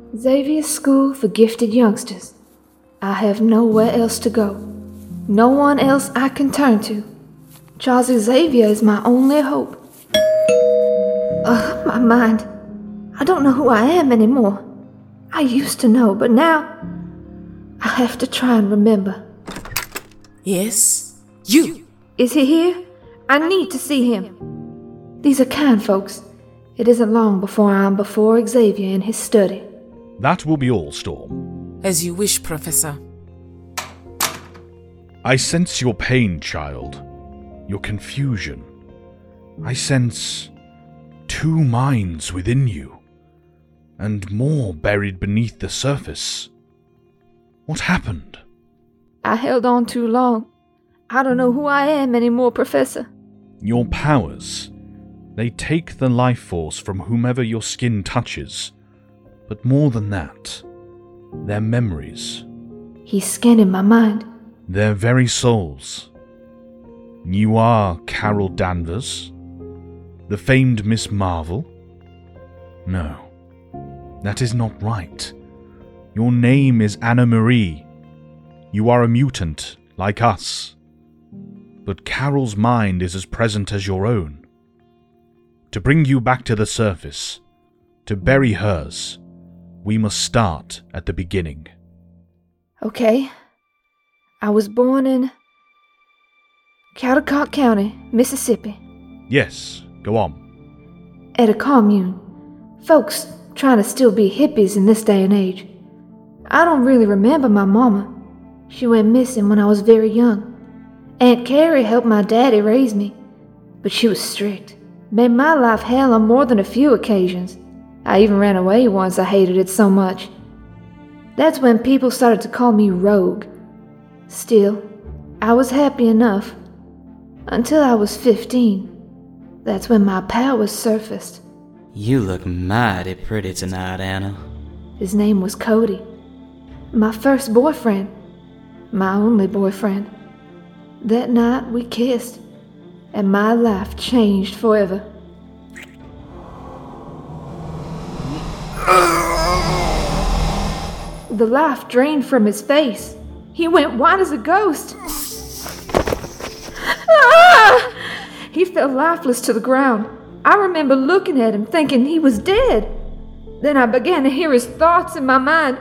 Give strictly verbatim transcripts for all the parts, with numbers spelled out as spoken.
Xavier School for Gifted Youngsters. I have nowhere else to go. No one else I can turn to. Charles Xavier is my only hope. Ugh, my mind. I don't know who I am anymore. I used to know, but now I have to try and remember. Yes? You! Is he here? I need to see him. These are kind folks. It isn't long before I'm before Xavier in his study. That will be all, Storm. As you wish, Professor. I sense your pain, child. Your confusion. I sense two minds within you, and more buried beneath the surface. What happened? I held on too long. I don't know who I am anymore, Professor. Your powers. They take the life force from whomever your skin touches. But more than that, their memories. He's scanning my mind. Their very souls. You are Carol Danvers? The famed Miss Marvel? No, that is not right. Your name is Anna Marie. You are a mutant, like us. But Carol's mind is as present as your own. To bring you back to the surface, to bury hers, we must start at the beginning. Okay. I was born in Caldecott County, Mississippi. Yes, go on. At a commune. Folks trying to still be hippies in this day and age. I don't really remember my mama. She went missing when I was very young. Aunt Carrie helped my daddy raise me, but she was strict. Made my life hell on more than a few occasions. I even ran away once, I hated it so much. That's when people started to call me Rogue. Still, I was happy enough. Until I was fifteen. That's when my powers surfaced. You look mighty pretty tonight, Anna. His name was Cody. My first boyfriend. My only boyfriend. That night we kissed, and my life changed forever. The life drained from his face. He went white as a ghost. Ah! He fell lifeless to the ground. I remember looking at him thinking he was dead. Then I began to hear his thoughts in my mind.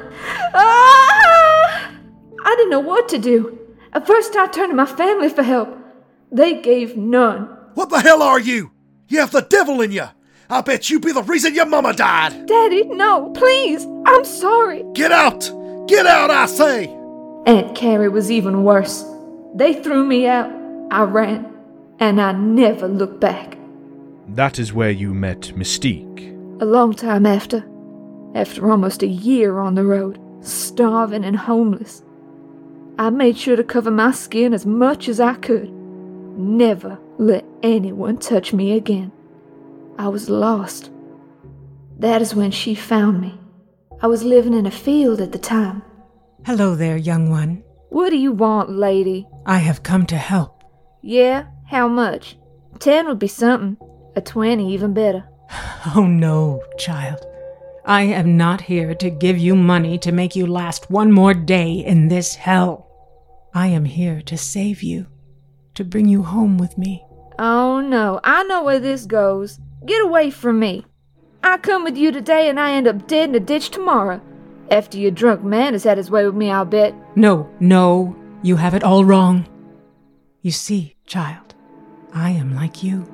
Ah! I didn't know what to do. At first I turned to my family for help. They gave none. What the hell are you? You have the devil in you. I bet you be the reason your mama died. Daddy, no, please. I'm sorry. Get out! Get out, I say! Aunt Carrie was even worse. They threw me out. I ran, and I never looked back. That is where you met Mystique. A long time after. After almost a year on the road, starving and homeless. I made sure to cover my skin as much as I could. Never let anyone touch me again. I was lost. That is when she found me. I was living in a field at the time. Hello there, young one. What do you want, lady? I have come to help. Yeah? How much? Ten would be something. A twenty even better. Oh no, child. I am not here to give you money to make you last one more day in this hell. I am here to save you, to bring you home with me. Oh no, I know where this goes. Get away from me. I come with you today and I end up dead in a ditch tomorrow. After your drunk man has had his way with me, I'll bet. No, no, you have it all wrong. You see, child, I am like you.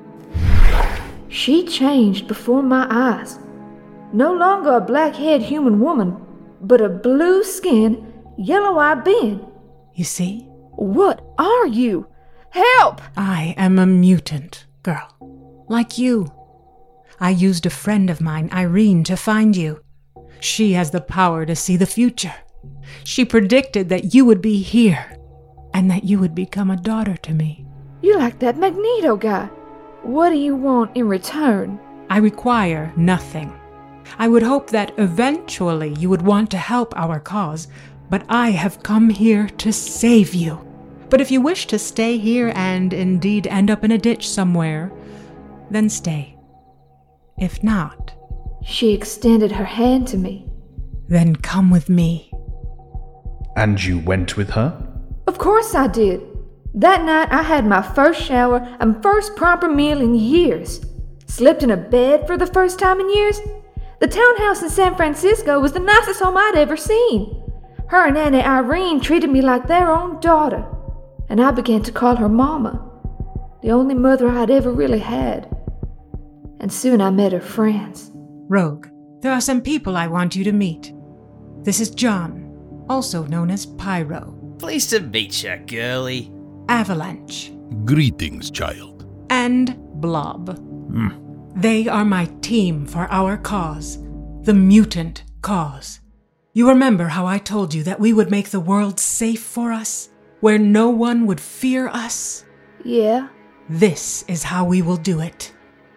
She changed before my eyes. No longer a black-haired human woman, but a blue-skinned, yellow-eyed being. You see? What are you? Help! I am a mutant, girl. Like you. I used a friend of mine, Irene, to find you. She has the power to see the future. She predicted that you would be here, and that you would become a daughter to me. You like that Magneto guy. What do you want in return? I require nothing. I would hope that eventually you would want to help our cause, but I have come here to save you. But if you wish to stay here and indeed end up in a ditch somewhere, then stay. If not... She extended her hand to me. Then come with me. And you went with her? Of course I did. That night I had my first shower and first proper meal in years. Slept in a bed for the first time in years. The townhouse in San Francisco was the nicest home I'd ever seen. Her and Auntie Irene treated me like their own daughter, and I began to call her Mama, the only mother I'd ever really had. And soon I met her friends. Rogue, there are some people I want you to meet. This is John, also known as Pyro. Pleased to meet ya, girlie. Avalanche. Greetings, child. And Blob. They are my team for our cause, the mutant cause. You remember how I told you that we would make the world safe for us, where no one would fear us? Yeah? This is how we will do it.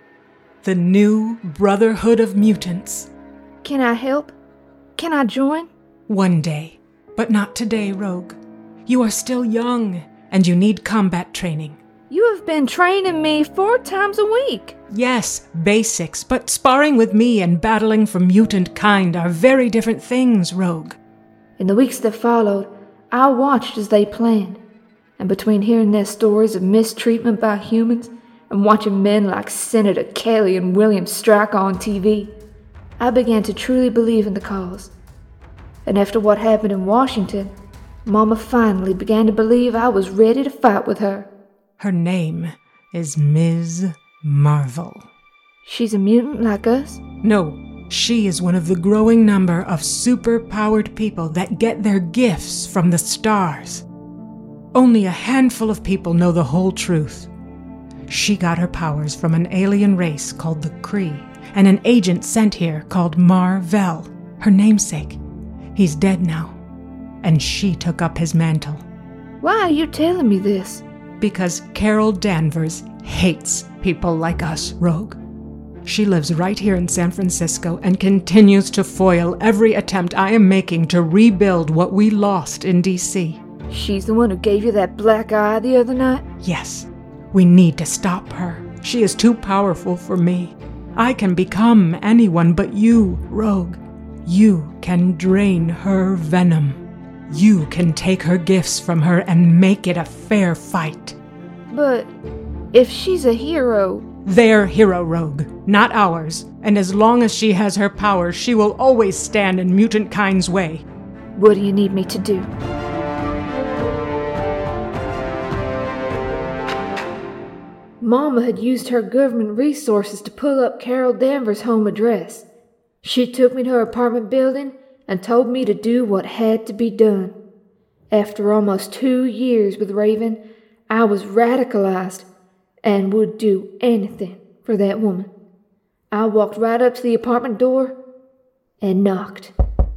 The new Brotherhood of Mutants. Can I help? Can I join? One day, but not today, Rogue. You are still young, and you need combat training. You have been training me four times a week. Yes, basics, but sparring with me and battling for mutant kind are very different things, Rogue. In the weeks that followed, I watched as they planned, and between hearing their stories of mistreatment by humans and watching men like Senator Kelly and William strike on T V, I began to truly believe in the cause. And after what happened in Washington, Mama finally began to believe I was ready to fight with her. Her name is Miz Marvel. She's a mutant like us? No, she is one of the growing number of super-powered people that get their gifts from the stars. Only a handful of people know the whole truth. She got her powers from an alien race called the Kree, and an agent sent here called Mar-Vell, her namesake. He's dead now, and she took up his mantle. Why are you telling me this? Because Carol Danvers hates people like us, Rogue. She lives right here in San Francisco and continues to foil every attempt I am making to rebuild what we lost in D C. She's the one who gave you that black eye the other night? Yes, we need to stop her. She is too powerful for me. I can become anyone but you, Rogue. You can drain her venom. You can take her gifts from her and make it a fair fight. But if she's a hero... Their hero, Rogue, not ours. And as long as she has her power, she will always stand in mutant kind's way. What do you need me to do? Mama had used her government resources to pull up Carol Danvers' home address. She took me to her apartment building and told me to do what had to be done. After almost two years with Raven, I was radicalized and would do anything for that woman. I walked right up to the apartment door and knocked.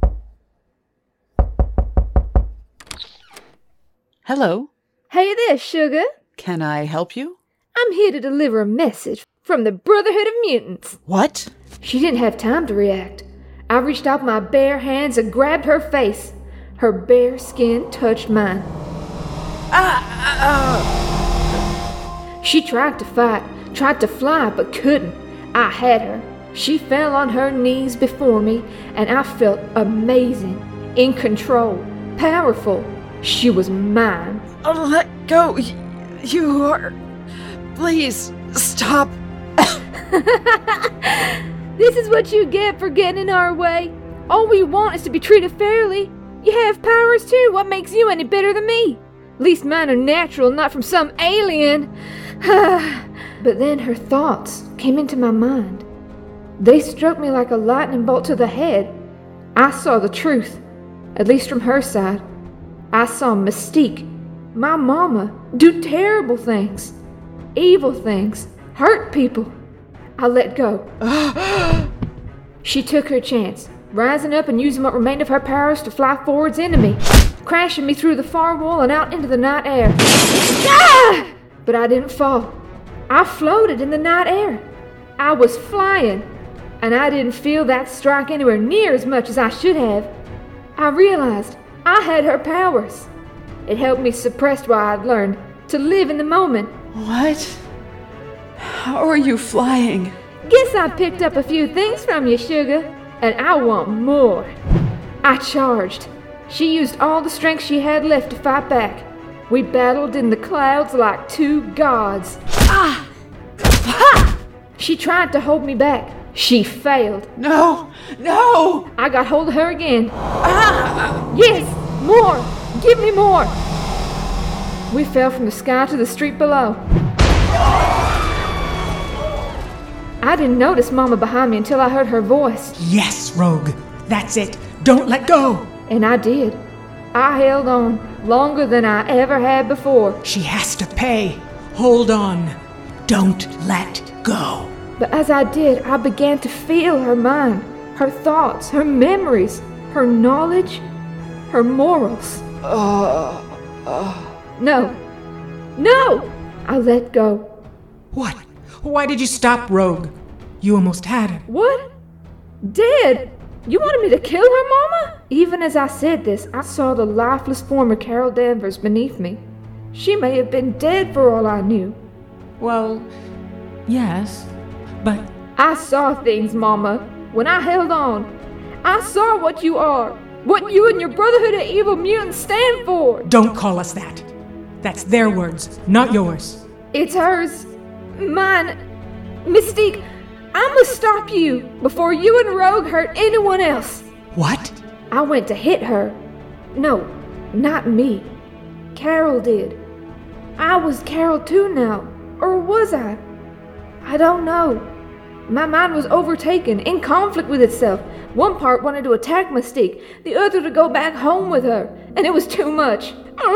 Hello. Hey there, sugar. Can I help you? I'm here to deliver a message from the Brotherhood of Mutants. What? She didn't have time to react. I reached out my bare hands and grabbed her face. Her bare skin touched mine. Ah! ah. She tried to fight, tried to fly, but couldn't. I had her. She fell on her knees before me, and I felt amazing, in control, powerful. She was mine. Oh, let go. Y- you are... Please, stop. This is what you get for getting in our way. All we want is to be treated fairly. You have powers too. What makes you any better than me? At least mine are natural, not from some alien. But then her thoughts came into my mind. They struck me like a lightning bolt to the head. I saw the truth, at least from her side. I saw Mystique, my mama, do terrible things, evil things, hurt people. I let go. She took her chance, rising up and using what remained of her powers to fly forwards into me, crashing me through the far wall and out into the night air. Ah! But I didn't fall. I floated in the night air. I was flying, and I didn't feel that strike anywhere near as much as I should have. I realized I had her powers. It helped me suppress what I'd learned, to live in the moment. What? How are you flying? Guess I picked up a few things from you, sugar, and I want more. I charged. She used all the strength she had left to fight back. We battled in the clouds like two gods. Ah! Ha! She tried to hold me back. She failed. No! No! I got hold of her again. Ah! Yes! More! Give me more! We fell from the sky to the street below. I didn't notice Mama behind me until I heard her voice. Yes, Rogue. That's it. Don't let go. And I did. I held on longer than I ever had before. She has to pay. Hold on. Don't let go. But as I did, I began to feel her mind, her thoughts, her memories, her knowledge, her morals. Uh, uh. No. No! I let go. What? Why did you stop, Rogue? You almost had her. What? Dead? You wanted me to kill her, Mama? Even as I said this, I saw the lifeless form of Carol Danvers beneath me. She may have been dead for all I knew. Well, yes, but... I saw things, Mama, when I held on. I saw what you are, what you and your Brotherhood of Evil Mutants stand for. Don't call us that. That's their words, not yours. It's hers. Mine. Mystique, I must stop you before you and Rogue hurt anyone else. What? I went to hit her. No, not me. Carol did. I was Carol too now, or was I? I don't know. My mind was overtaken, in conflict with itself. One part wanted to attack Mystique, the other to go back home with her, and it was too much.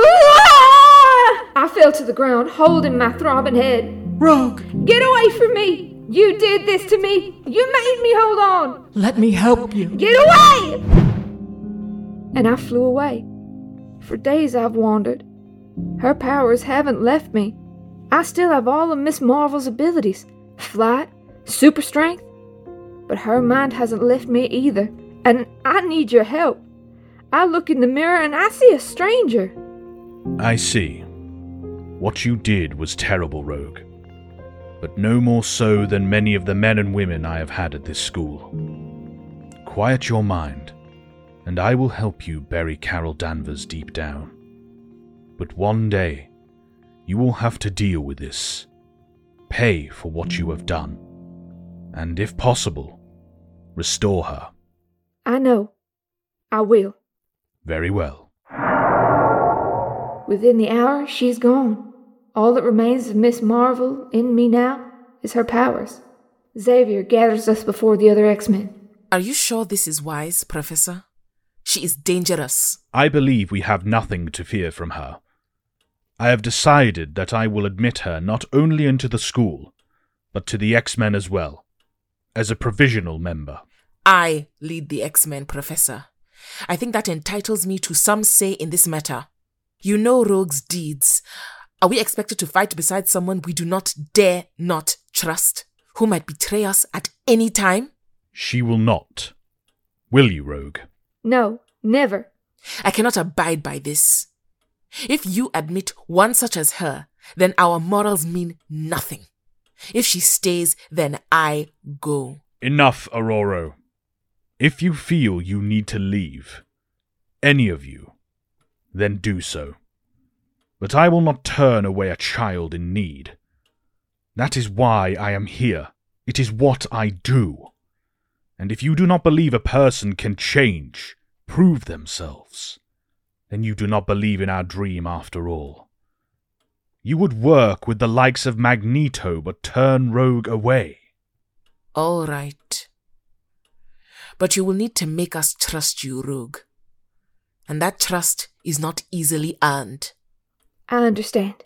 I fell to the ground, holding my throbbing head. Rogue! Get away from me! You did this to me! You made me hold on! Let me help you. Get away! And I flew away. For days I've wandered. Her powers haven't left me. I still have all of Miss Marvel's abilities. Flight, super strength. But her mind hasn't left me either. And I need your help. I look in the mirror and I see a stranger. I see. What you did was terrible, Rogue. But no more so than many of the men and women I have had at this school. Quiet your mind, and I will help you bury Carol Danvers deep down. But one day, you will have to deal with this. Pay for what you have done. And if possible, restore her. I know. I will. Very well. Within the hour, she's gone. All that remains of Miss Marvel in me now is her powers. Xavier gathers us before the other X-Men. Are you sure this is wise, Professor? She is dangerous. I believe we have nothing to fear from her. I have decided that I will admit her not only into the school, but to the X-Men as well, as a provisional member. I lead the X-Men, Professor. I think that entitles me to some say in this matter. You know Rogue's deeds. Are we expected to fight beside someone we do not dare not trust, who might betray us at any time? She will not. Will you, Rogue? No, never. I cannot abide by this. If you admit one such as her, then our morals mean nothing. If she stays, then I go. Enough, Aurora. If you feel you need to leave, any of you, then do so. But I will not turn away a child in need. That is why I am here. It is what I do. And if you do not believe a person can change, prove themselves, then you do not believe in our dream after all. You would work with the likes of Magneto but turn Rogue away. All right. But you will need to make us trust you, Rogue. And that trust is not easily earned. I understand.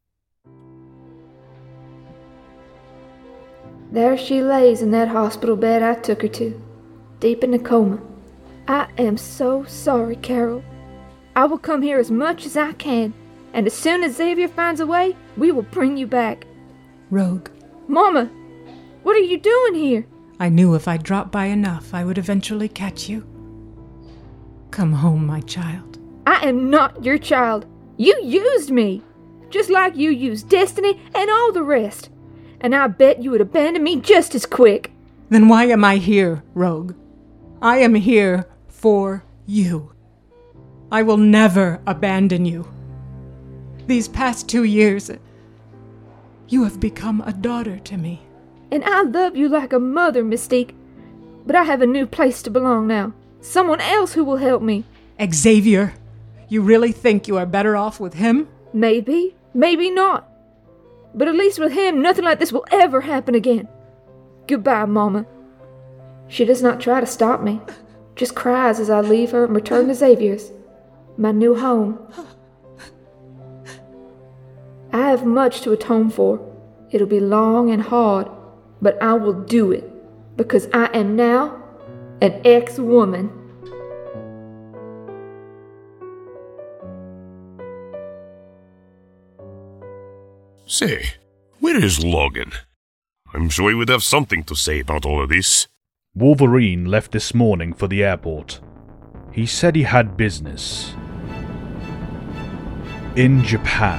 There she lays in that hospital bed I took her to, deep in a coma. I am so sorry, Carol. I will come here as much as I can, and as soon as Xavier finds a way, we will bring you back. Rogue. Mama, what are you doing here? I knew if I dropped by enough, I would eventually catch you. Come home, my child. I am not your child. You used me, just like you used Destiny and all the rest. And I bet you would abandon me just as quick. Then why am I here, Rogue? I am here for You. I will never abandon you. These past two years, you have become a daughter to me. And I love you like a mother, Mystique. But I have a new place to belong now. Someone else who will help me. Xavier, you really think you are better off with him? Maybe, maybe not. But at least with him, nothing like this will ever happen again. Goodbye, Mama. She does not try to stop me, just cries as I leave her and return to Xavier's, my new home. I have much to atone for. It'll be long and hard, but I will do it, because I am now an ex-woman. Say, where is Logan? I'm sure he would have something to say about all of this. Wolverine left this morning for the airport. He said he had business in Japan.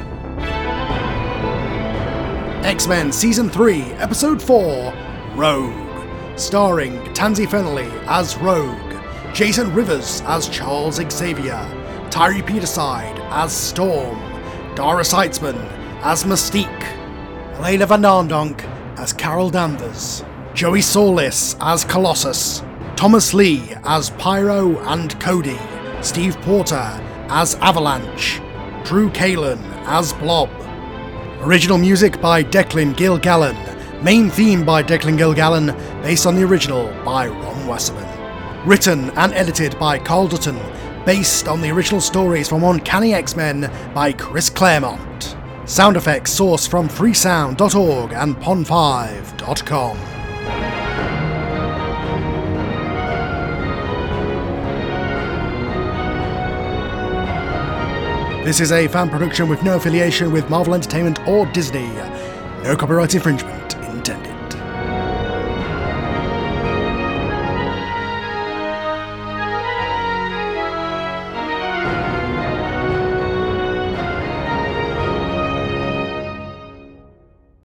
X-Men Season three, Episode four, Rogue. Starring Tansy Fennelly as Rogue, Jason Rivers as Charles Xavier, Tyree Peterside as Storm, Dara Seitzman as Mystique, Elena Van Dondonk as Carol Danvers, Joey Solis as Colossus, Thomas Lee as Pyro and Cody, Steve Porter as Avalanche, Drew Kalin as Blob. Original music by Declan Gilgallen. Main theme by Declan Gilgallen, based on the original by Ron Wasserman. Written and edited by Carl Dutton, based on the original stories from Uncanny X-Men by Chris Claremont. Sound effects sourced from freesound dot org and pon five dot com. This is a fan production with no affiliation with Marvel Entertainment or Disney. No copyright infringement.